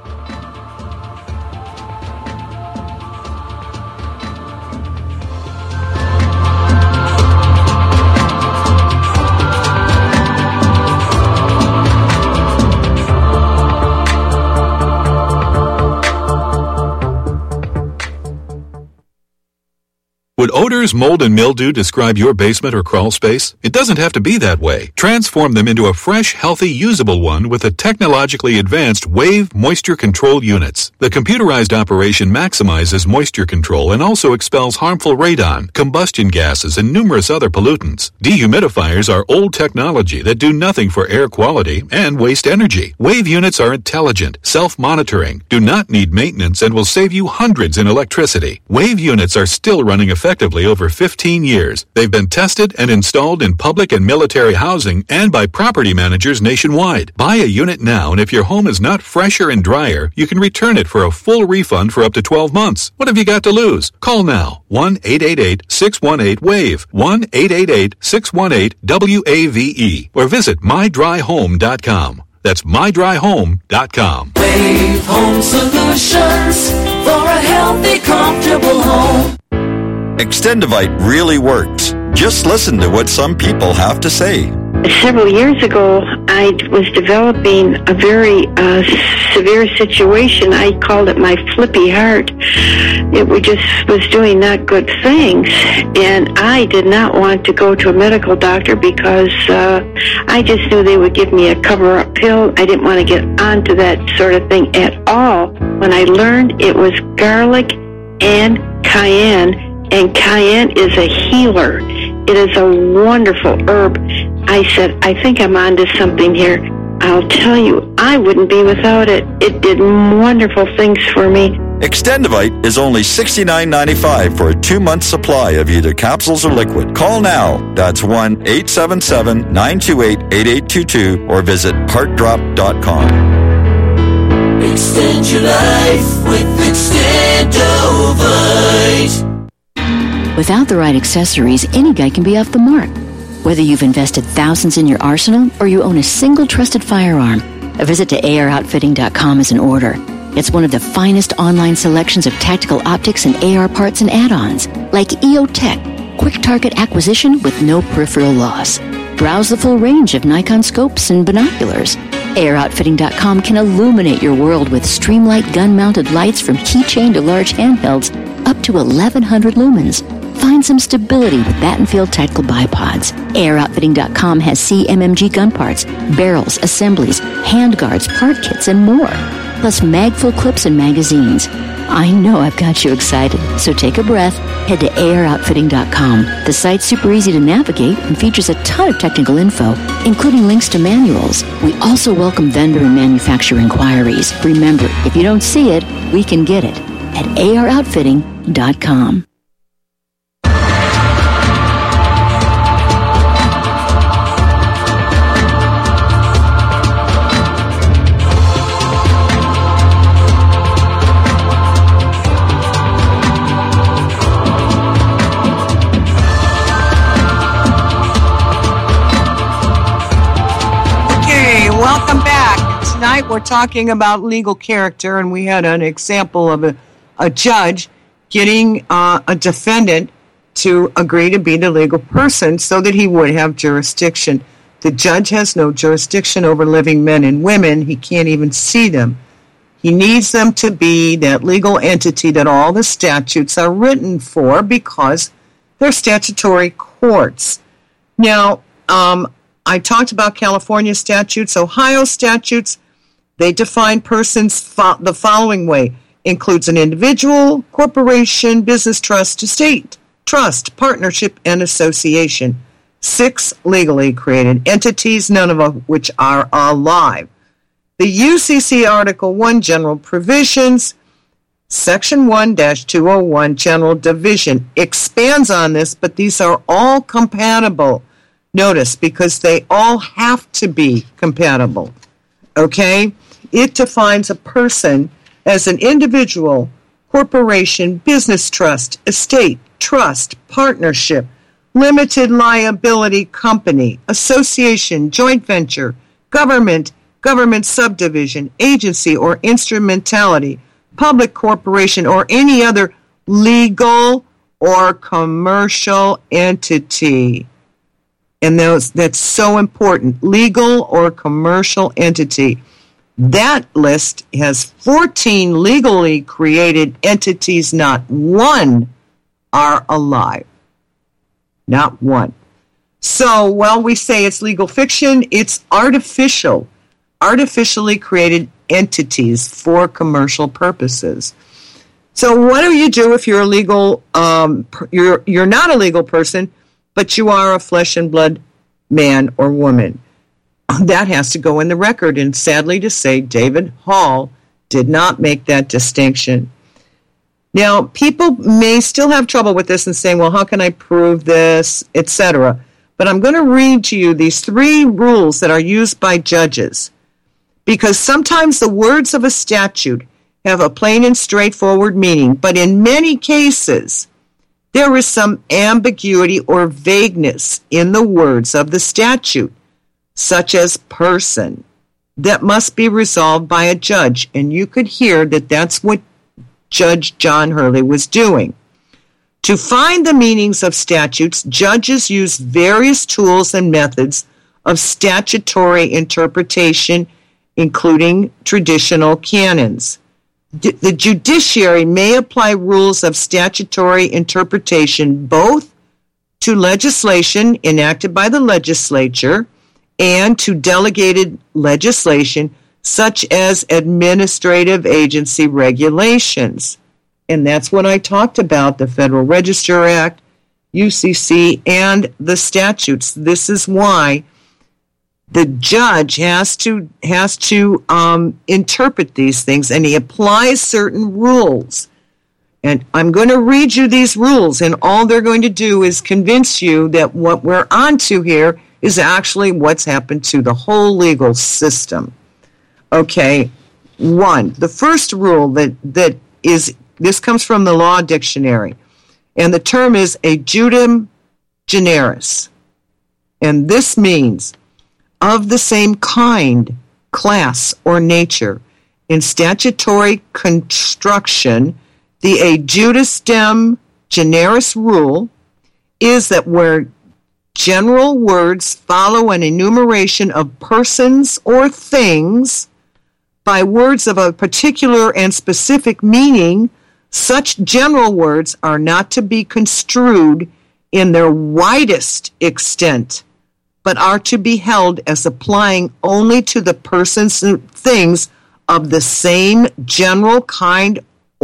Would odors, mold, and mildew describe your basement or crawl space? It doesn't have to be that way. Transform them into a fresh, healthy, usable one with the technologically advanced Wave Moisture Control Units. The computerized operation maximizes moisture control and also expels harmful radon, combustion gases, and numerous other pollutants. Dehumidifiers are old technology that do nothing for air quality and waste energy. Wave units are intelligent, self-monitoring, do not need maintenance, and will save you hundreds in electricity. Wave units are still running effectively over fifteen years. They've been tested and installed in public and military housing and by property managers nationwide. Buy a unit now, and if your home is not fresher and drier, you can return it for a full refund for up to twelve months. What have you got to lose? Call now. one eight eight eight, six one eight, WAVE. one eight eight eight, six one eight, W A V E. Or visit my dry home dot com. That's my dry home dot com. Wave Home Solutions for a healthy, comfortable home. Extendivite really works. Just listen to what some people have to say. Several years ago, I was developing a very uh, severe situation. I called it my flippy heart. It was just was doing not good things, and I did not want to go to a medical doctor because uh, I just knew they would give me a cover-up pill. I didn't want to get onto that sort of thing at all. When I learned it was garlic and cayenne, and cayenne is a healer. It is a wonderful herb. I said, I think I'm onto something here. I'll tell you, I wouldn't be without it. It did wonderful things for me. Extendivite is only sixty-nine ninety-five for a two-month supply of either capsules or liquid. Call now. That's one eight seven seven, nine two eight, eight eight two two or visit heart drop dot com. Extend your life with Extendovite. Without the right accessories, any guy can be off the mark. Whether you've invested thousands in your arsenal or you own a single trusted firearm, a visit to A R outfitting dot com is in order. It's one of the finest online selections of tactical optics and A R parts and add-ons, like E O Tech, quick target acquisition with no peripheral loss. Browse the full range of Nikon scopes and binoculars. A R outfitting dot com can illuminate your world with Streamlight gun-mounted lights from keychain to large handhelds up to eleven hundred lumens. Find some stability with Battenfield Tactical Bipods. A R outfitting dot com has C M M G gun parts, barrels, assemblies, handguards, part kits, and more. Plus mag-full clips and magazines. I know I've got you excited, so take a breath. Head to A R outfitting dot com. The site's super easy to navigate and features a ton of technical info, including links to manuals. We also welcome vendor and manufacturer inquiries. Remember, if you don't see it, we can get it at A R outfitting dot com. Welcome back. Tonight we're talking about legal character, and we had an example of a, a judge getting uh, a defendant to agree to be the legal person so that he would have jurisdiction. The judge has no jurisdiction over living men and women. He can't even see them. He needs them to be that legal entity that all the statutes are written for because they're statutory courts. Now, um, I talked about California statutes. Ohio statutes, they define persons fo- the following way. Includes an individual, corporation, business trust, estate, trust, partnership, and association. Six legally created entities, none of which are alive. The U C C Article one General Provisions, Section one dash two oh one General Division expands on this, but these are all compatible. Notice, because they all have to be compatible, okay? It defines a person as an individual, corporation, business trust, estate, trust, partnership, limited liability company, association, joint venture, government, government subdivision, agency or instrumentality, public corporation, or any other legal or commercial entity. And those, that's so important. Legal or commercial entity. That list has fourteen legally created entities. Not one are alive. Not one. So, while we say it's legal fiction, it's artificial. Artificially created entities for commercial purposes. So, what do you do if you're a legal, um, you're you're not a legal person, but you are a flesh and blood man or woman? That has to go in the record. And sadly to say, David Hall did not make that distinction. Now, people may still have trouble with this and saying, well, how can I prove this, et cetera. But I'm going to read to you these three rules that are used by judges. Because sometimes the words of a statute have a plain and straightforward meaning, but in many cases, there is some ambiguity or vagueness in the words of the statute, such as person, that must be resolved by a judge. And you could hear that that's what Judge John Hurley was doing. To find the meanings of statutes, judges use various tools and methods of statutory interpretation, including traditional canons. The judiciary may apply rules of statutory interpretation both to legislation enacted by the legislature and to delegated legislation such as administrative agency regulations. And that's what I talked about, the Federal Register Act, U C C, and the statutes. This is why the judge has to has to um, interpret these things, and he applies certain rules. And I'm going to read you these rules, and all they're going to do is convince you that what we're onto here is actually what's happened to the whole legal system. Okay, one, the first rule that, that is, this comes from the Law Dictionary, and the term is adjudium generis. And this means of the same kind, class, or nature. In statutory construction, the adjudicem generis rule is that where general words follow an enumeration of persons or things by words of a particular and specific meaning, such general words are not to be construed in their widest extent, but are to be held as applying only to the persons and things of the same general kind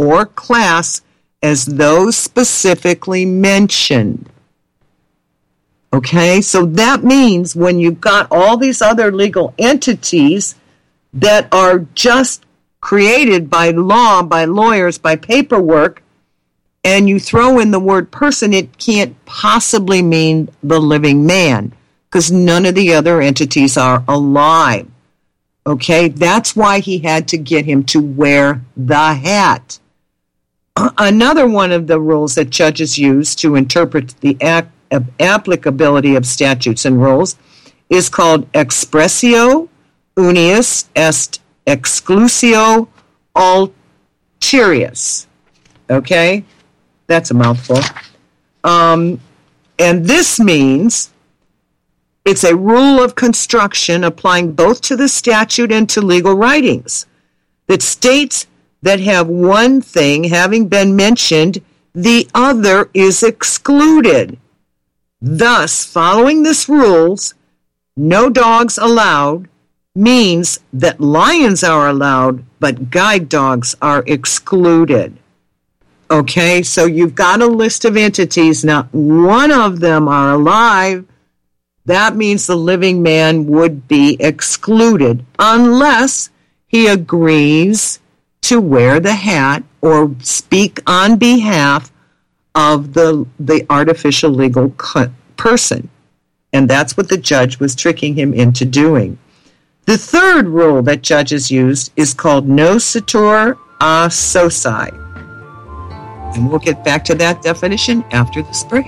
or class as those specifically mentioned. Okay, so that means when you've got all these other legal entities that are just created by law, by lawyers, by paperwork, and you throw in the word person, it can't possibly mean the living man, because none of the other entities are alive. Okay, that's why he had to get him to wear the hat. Another one of the rules that judges use to interpret the act of applicability of statutes and rules is called expressio unius est exclusio alterius. Okay, that's a mouthful. Um, and this means it's a rule of construction applying both to the statute and to legal writings that states that have one thing having been mentioned, the other is excluded. Thus, following this rules, no dogs allowed means that lions are allowed, but guide dogs are excluded. Okay, so you've got a list of entities, not one of them are alive. That means the living man would be excluded unless he agrees to wear the hat or speak on behalf of the the artificial legal person. And that's what the judge was tricking him into doing. The third rule that judges used is called no satur a soci. And we'll get back to that definition after this break.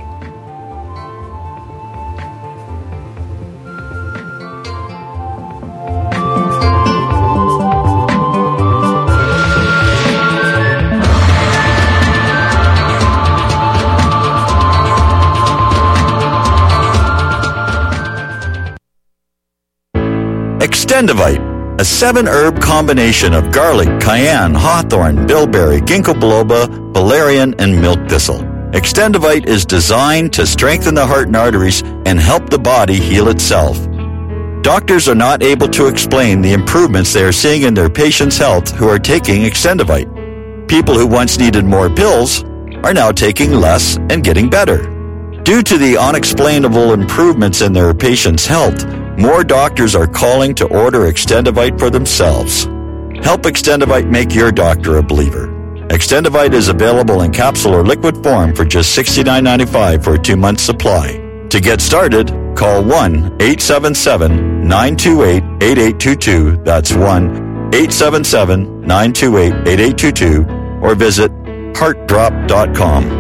Extendivite, a seven-herb combination of garlic, cayenne, hawthorn, bilberry, ginkgo biloba, valerian, and milk thistle. Extendivite is designed to strengthen the heart and arteries and help the body heal itself. Doctors are not able to explain the improvements they are seeing in their patients' health who are taking Extendivite. People who once needed more pills are now taking less and getting better. Due to the unexplainable improvements in their patients' health, more doctors are calling to order Extendivite for themselves. Help Extendivite make your doctor a believer. Extendivite is available in capsule or liquid form for just sixty-nine ninety-five for a two-month supply. To get started, call one eight seven seven, nine two eight, eight eight two two. That's one eight seven seven, nine two eight, eight eight two two or visit heart drop dot com.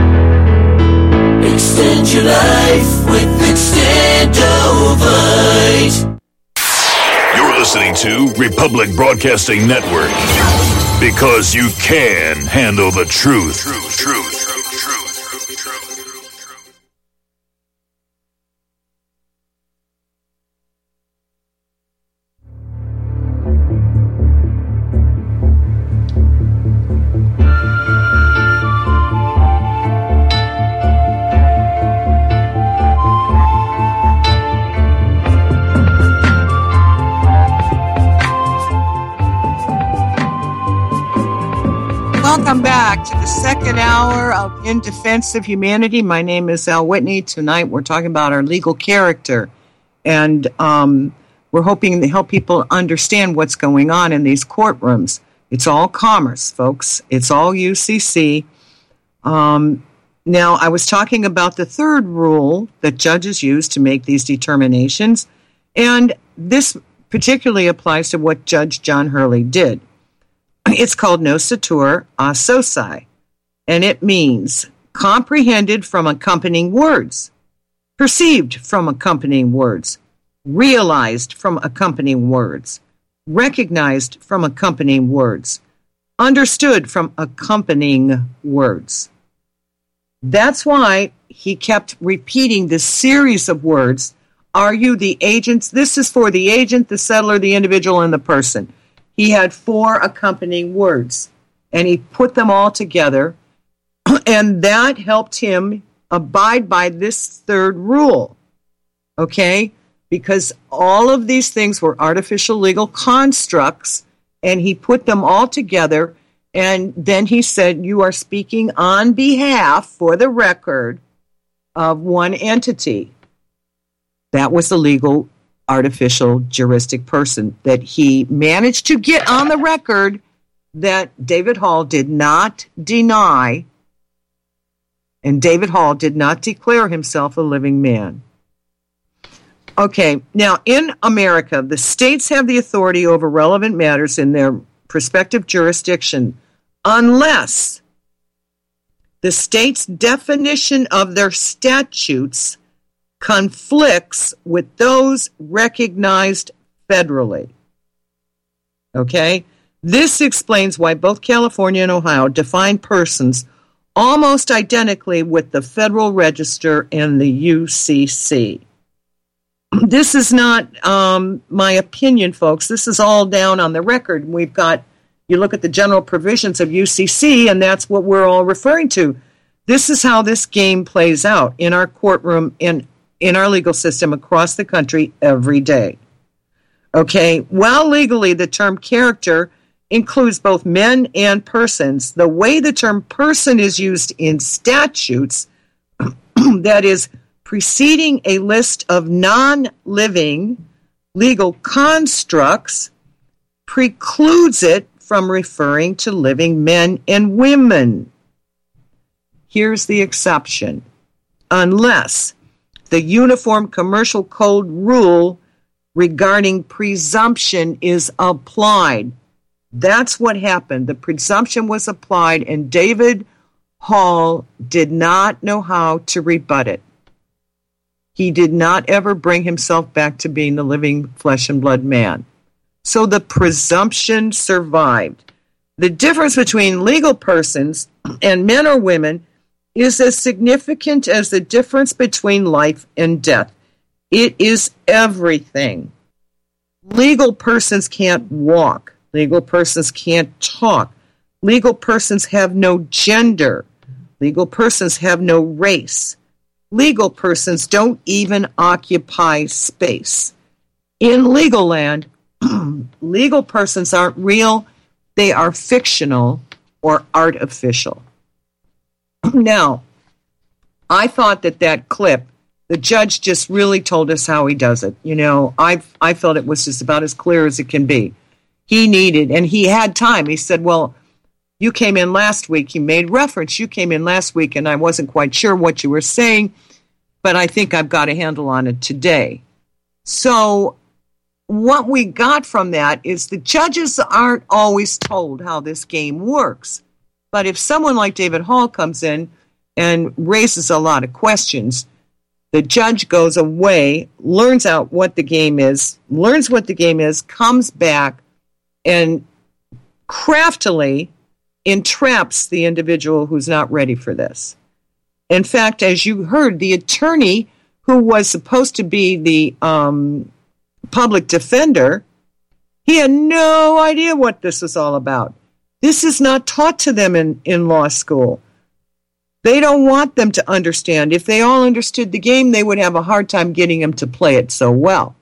Extend your life with Extendovite. You're listening to Republic Broadcasting Network because you can handle the truth. Truth, truth, truth, truth, truth, truth. Welcome back to the second hour of In Defense of Humanity. My name is Al Whitney. Tonight we're talking about our legal character, and um, we're hoping to help people understand what's going on in these courtrooms. It's all commerce, folks. It's all U C C. Um, now, I was talking about the third rule that judges use to make these determinations, and this particularly applies to what Judge John Hurley did. It's called no satur a soci, and it means comprehended from accompanying words, perceived from accompanying words, realized from accompanying words, recognized from accompanying words, understood from accompanying words. That's why he kept repeating this series of words. Are you the agents? This is for the agent, the settler, the individual, and the person. He had four accompanying words, and he put them all together, and that helped him abide by this third rule, okay? Because all of these things were artificial legal constructs, and he put them all together, And then he said, you are speaking on behalf, for the record, of one entity. That was the legal artificial juristic person that he managed to get on the record that David Hall did not deny, and David Hall did not declare himself a living man. Okay, now in America, the states have the authority over relevant matters in their prospective jurisdiction unless the state's definition of their statutes conflicts with those recognized federally. Okay? This explains why both California and Ohio define persons almost identically with the Federal Register and the U C C. This is not um, my opinion, folks. This is all down on the record. We've got, you look at the general provisions of U C C, and that's what we're all referring to. This is how this game plays out in our courtroom and in our legal system across the country every day. Okay, while legally the term character includes both men and persons, the way the term person is used in statutes, that is, preceding a list of non-living legal constructs, precludes it from referring to living men and women. Here's the exception. Unless the Uniform Commercial Code rule regarding presumption is applied. That's what happened. The presumption was applied, and David Hall did not know how to rebut it. He did not ever bring himself back to being the living flesh and blood man. So the presumption survived. The difference between legal persons and men or women is as significant as the difference between life and death. It is everything. Legal persons can't walk. Legal persons can't talk. Legal persons have no gender. Legal persons have no race. Legal persons don't even occupy space. In legal land, legal persons aren't real. They are fictional or artificial. Now, I thought that that clip, the judge just really told us how he does it. You know, I I felt it was just about as clear as it can be. He needed, and he had time. He said, well, you came in last week. He made reference. You came in last week, and I wasn't quite sure what you were saying, but I think I've got a handle on it today. So what we got from that is the judges aren't always told how this game works. But if someone like David Hall comes in and raises a lot of questions, the judge goes away, learns out what the game is, learns what the game is, comes back, and craftily entraps the individual who's not ready for this. In fact, as you heard, the attorney who was supposed to be the um, public defender, he had no idea what this was all about. This is not taught to them in, in law school. They don't want them to understand. If they all understood the game, they would have a hard time getting them to play it so well.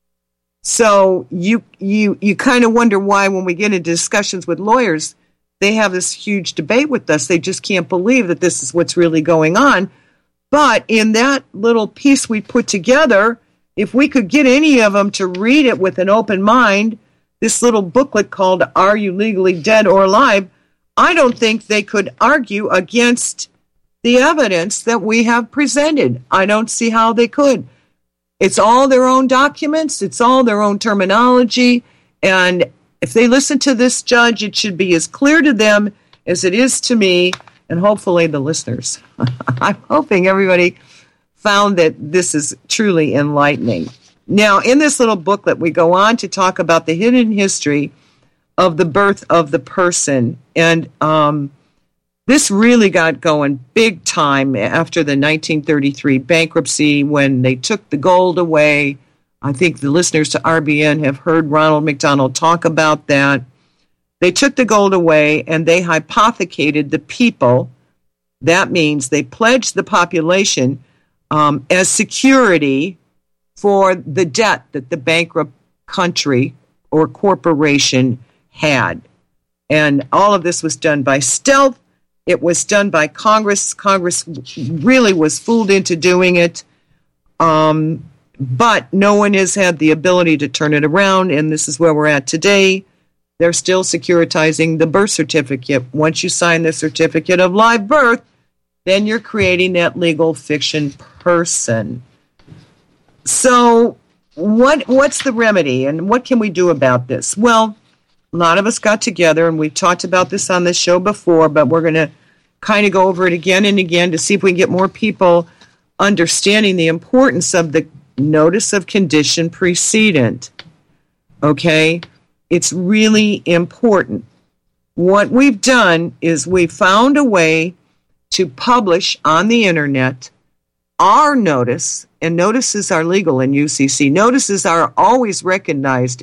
So you you you kind of wonder why when we get into discussions with lawyers, they have this huge debate with us. They just can't believe that this is what's really going on. But in that little piece we put together, if we could get any of them to read it with an open mind, this little booklet called Are You Legally Dead or Alive, I don't think they could argue against the evidence that we have presented. I don't see how they could. It's all their own documents. It's all their own terminology. And if they listen to this judge, it should be as clear to them as it is to me and hopefully the listeners. I'm hoping everybody found that this is truly enlightening. Now, in this little booklet, we go on to talk about the hidden history of the birth of the person. And um, this really got going big time after the nineteen thirty-three bankruptcy when they took the gold away. I think the listeners to R B N have heard Ronald McDonald talk about that. They took the gold away and they hypothecated the people. That means they pledged the population um, as security for the debt that the bankrupt country or corporation had. And all of this was done by stealth. It was done by Congress. Congress really was fooled into doing it. Um, but no one has had the ability to turn it around, and this is where we're at today. They're still securitizing the birth certificate. Once you sign the certificate of live birth, then you're creating that legal fiction person. So what what's the remedy, and what can we do about this? Well, a lot of us got together, and we've talked about this on this show before, but we're going to kind of go over it again and again to see if we can get more people understanding the importance of the notice of condition precedent. Okay? It's really important. What we've done is we've found a way to publish on the internet our notice, and notices are legal in U C C. Notices are always recognized